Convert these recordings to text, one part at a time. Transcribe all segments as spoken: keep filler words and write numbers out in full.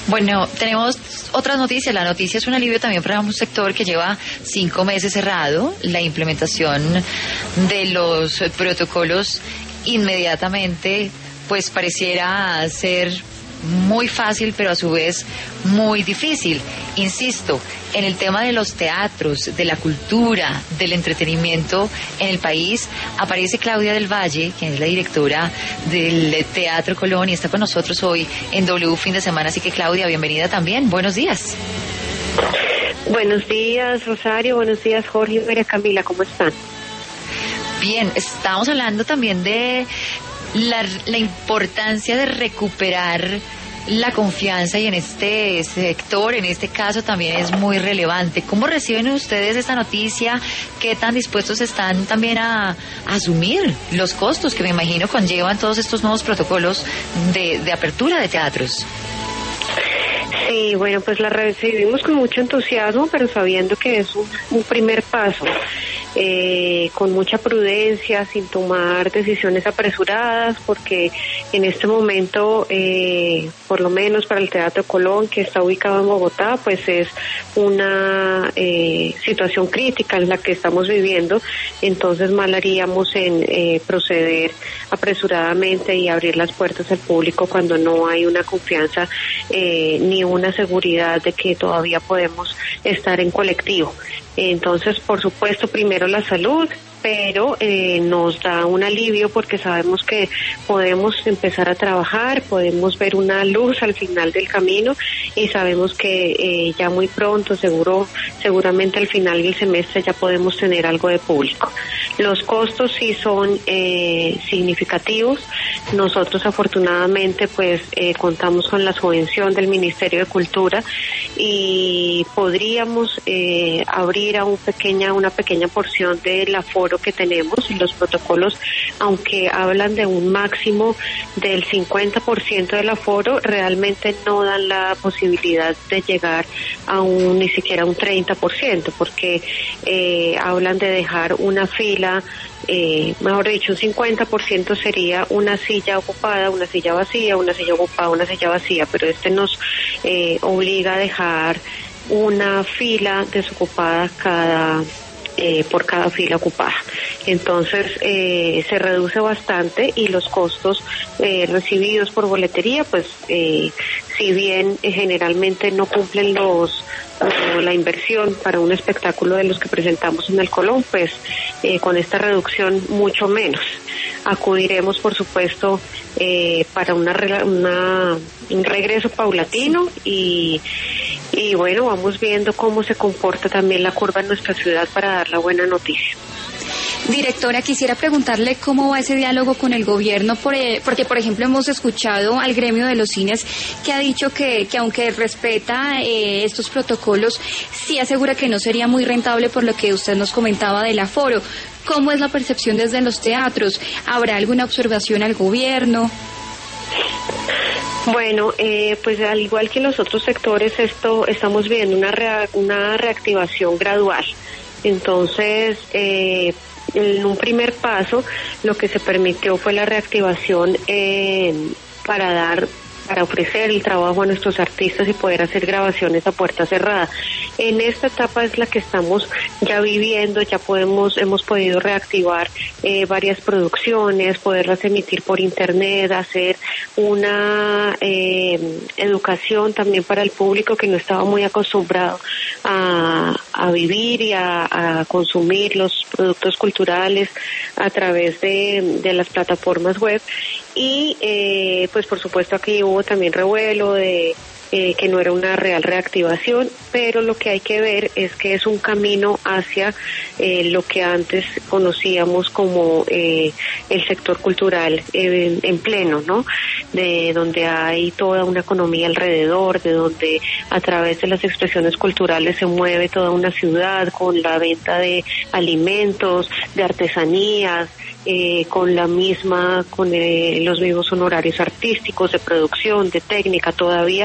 Bueno, tenemos otras noticias. La noticia es un alivio también para un sector que lleva cinco meses cerrado. La implementación de los protocolos inmediatamente, pues pareciera ser muy fácil, pero a su vez muy difícil. Insisto, en el tema de los teatros, de la cultura, del entretenimiento en el país, aparece Claudia del Valle, quien es la directora del Teatro Colón, y está con nosotros hoy en W Fin de Semana. Así que, Claudia, bienvenida también. Buenos días. Buenos días, Rosario. Buenos días, Jorge. María Camila, ¿cómo están? Bien, estamos hablando también de la, la importancia de recuperar la confianza, y en este sector, en este caso, también es muy relevante. ¿Cómo reciben ustedes esta noticia? ¿Qué tan dispuestos están también a, a asumir los costos que me imagino conllevan todos estos nuevos protocolos de, de apertura de teatros? Sí, bueno, pues la recibimos con mucho entusiasmo, pero sabiendo que es un, un primer paso, eh, con mucha prudencia, sin tomar decisiones apresuradas, porque en este momento, eh, por lo menos para el Teatro Colón, que está ubicado en Bogotá, pues es una eh, situación crítica en la que estamos viviendo. Entonces mal haríamos en eh, proceder apresuradamente y abrir las puertas al público cuando no hay una confianza eh, ni una seguridad de que todavía podemos estar en colectivo. Entonces, por supuesto, primero la salud, pero eh, nos da un alivio porque sabemos que podemos empezar a trabajar, podemos ver una luz al final del camino, y sabemos que eh, ya muy pronto, seguro, seguramente al final del semestre ya podemos tener algo de público. Los costos sí son eh, significativos. Nosotros afortunadamente pues eh, contamos con la subvención del Ministerio de Cultura y podríamos eh, abrir a un pequeña, una pequeña porción del aforo que tenemos. Los protocolos, aunque hablan de un máximo del cincuenta por ciento del aforo, realmente no dan la posibilidad de llegar a un, ni siquiera un treinta por ciento, porque eh, hablan de dejar una fila, eh, mejor dicho, un cincuenta por ciento sería una silla ocupada, una silla vacía, una silla ocupada, una silla vacía, pero este nos eh, obliga a dejar una fila desocupada cada Eh, por cada fila ocupada. Entonces eh, se reduce bastante, y los costos eh, recibidos por boletería, pues eh, si bien eh, generalmente no cumplen los eh, la inversión para un espectáculo de los que presentamos en el Colón, pues eh, con esta reducción mucho menos. Acudiremos, por supuesto, eh, para una, una un regreso paulatino, y y bueno, vamos viendo cómo se comporta también la curva en nuestra ciudad para dar la buena noticia. Directora, quisiera preguntarle cómo va ese diálogo con el gobierno, porque, por ejemplo, hemos escuchado al gremio de los cines que ha dicho que, que aunque respeta eh, estos protocolos, sí asegura que no sería muy rentable, por lo que usted nos comentaba del aforo. ¿Cómo es la percepción desde los teatros? ¿Habrá alguna observación al gobierno? Bueno, eh, pues al igual que los otros sectores, esto estamos viendo una rea- una reactivación gradual. Entonces, eh, en un primer paso, lo que se permitió fue la reactivación eh, para dar para ofrecer el trabajo a nuestros artistas y poder hacer grabaciones a puerta cerrada. En esta etapa es la que estamos ya viviendo, ya podemos, hemos podido reactivar eh, varias producciones, poderlas emitir por internet, hacer una eh, educación también para el público que no estaba muy acostumbrado a, a vivir y a, a consumir los productos culturales a través de, de las plataformas web. Y eh, pues por supuesto aquí hubo también revuelo de eh, que no era una real reactivación, pero lo que hay que ver es que es un camino hacia eh, lo que antes conocíamos como eh, el sector cultural eh, en pleno, ¿no? De donde hay toda una economía alrededor, de donde a través de las expresiones culturales se mueve toda una ciudad con la venta de alimentos, de artesanías, Eh, con la misma, con eh, los mismos honorarios artísticos, de producción, de técnica todavía,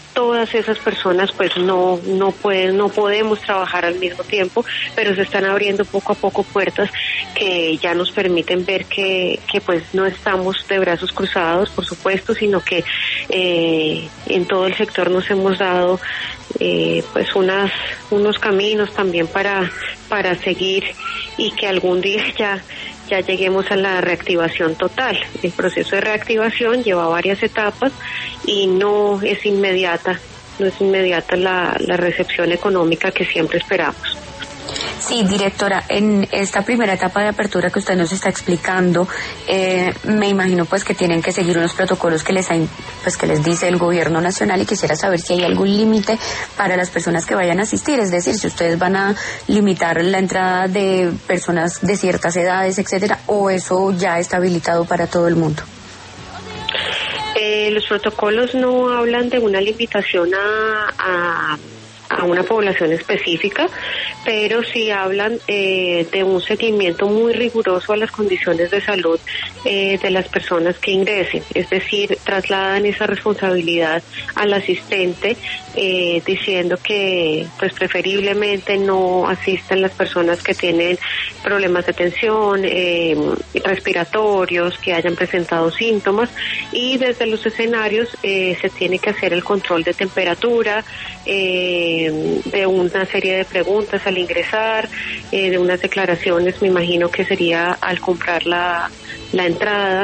todas esas personas pues no no pueden no podemos trabajar al mismo tiempo, pero se están abriendo poco a poco puertas que ya nos permiten ver que que pues no estamos de brazos cruzados, por supuesto, sino que eh, en todo el sector nos hemos dado eh, pues unas unos caminos también para para seguir y que algún día ya ya lleguemos a la reactivación total. El proceso de reactivación lleva varias etapas y no es inmediata, no es inmediata la, la recepción económica que siempre esperamos. Sí, directora, en esta primera etapa de apertura que usted nos está explicando, eh, me imagino pues que tienen que seguir unos protocolos que les ha, pues que les dice el gobierno nacional, y quisiera saber si hay algún límite para las personas que vayan a asistir, es decir, si ustedes van a limitar la entrada de personas de ciertas edades, etcétera, o eso ya está habilitado para todo el mundo. Eh, los protocolos no hablan de una limitación a, a a una población específica, pero sí hablan eh, de un seguimiento muy riguroso a las condiciones de salud eh, de las personas que ingresen, es decir, trasladan esa responsabilidad al asistente eh, diciendo que pues preferiblemente no asistan las personas que tienen problemas de tensión, eh, respiratorios, que hayan presentado síntomas, y desde los escenarios eh, se tiene que hacer el control de temperatura, eh, de una serie de preguntas al ingresar, eh, de unas declaraciones, me imagino que sería al comprar la, la entrada,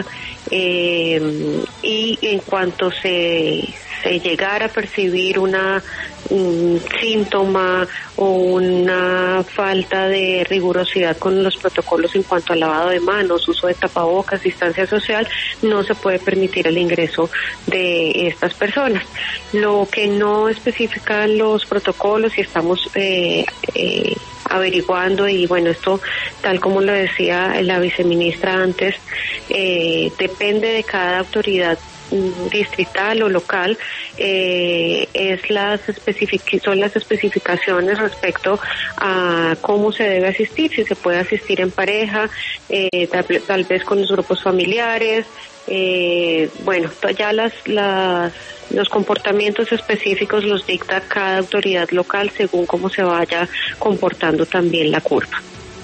eh, y en cuanto se, se llegara a percibir una un síntoma o una falta de rigurosidad con los protocolos en cuanto al lavado de manos, uso de tapabocas, distancia social, no se puede permitir el ingreso de estas personas. Lo que no especifican los protocolos, y estamos eh, eh, averiguando, y bueno, esto tal como lo decía la viceministra antes, eh, depende de cada autoridad distrital o local, eh, es las especific- son las especificaciones respecto a cómo se debe asistir, si se puede asistir en pareja, eh, tal, tal vez con los grupos familiares, eh, bueno, ya las, las los comportamientos específicos los dicta cada autoridad local según cómo se vaya comportando también la curva.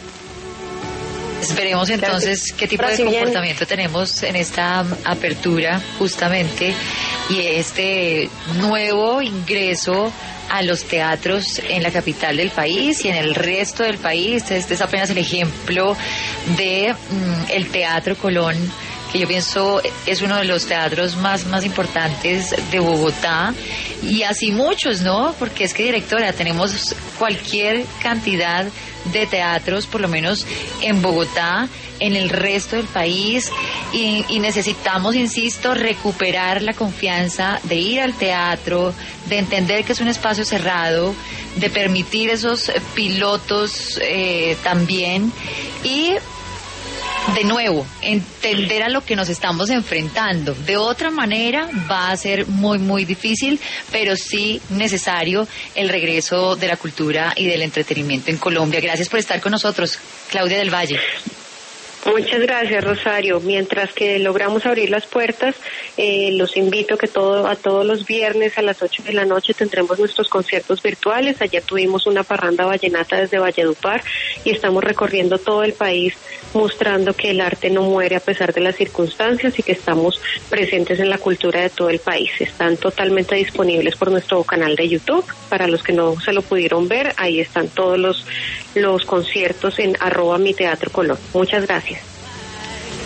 Esperemos entonces qué tipo de comportamiento tenemos en esta apertura justamente, y este nuevo ingreso a los teatros en la capital del país y en el resto del país. Este es apenas el ejemplo de mm, el Teatro Colón, que yo pienso es uno de los teatros más, más importantes de Bogotá, y así muchos, ¿no? Porque es que, directora, tenemos cualquier cantidad de teatros, por lo menos en Bogotá, en el resto del país, y, y necesitamos, insisto, recuperar la confianza de ir al teatro, de entender que es un espacio cerrado, de permitir esos pilotos eh, también, y de nuevo, entender a lo que nos estamos enfrentando. De otra manera va a ser muy, muy difícil, pero sí necesario el regreso de la cultura y del entretenimiento en Colombia. Gracias por estar con nosotros, Claudia del Valle. Muchas gracias, Rosario. Mientras que logramos abrir las puertas, eh, los invito que todo a todos los viernes a las ocho de la noche tendremos nuestros conciertos virtuales. Ayer tuvimos una parranda vallenata desde Valledupar y estamos recorriendo todo el país mostrando que el arte no muere a pesar de las circunstancias y que estamos presentes en la cultura de todo el país. Están totalmente disponibles por nuestro canal de YouTube. Para los que no se lo pudieron ver, ahí están todos los, los conciertos en arroba mi teatro Colón. Muchas gracias.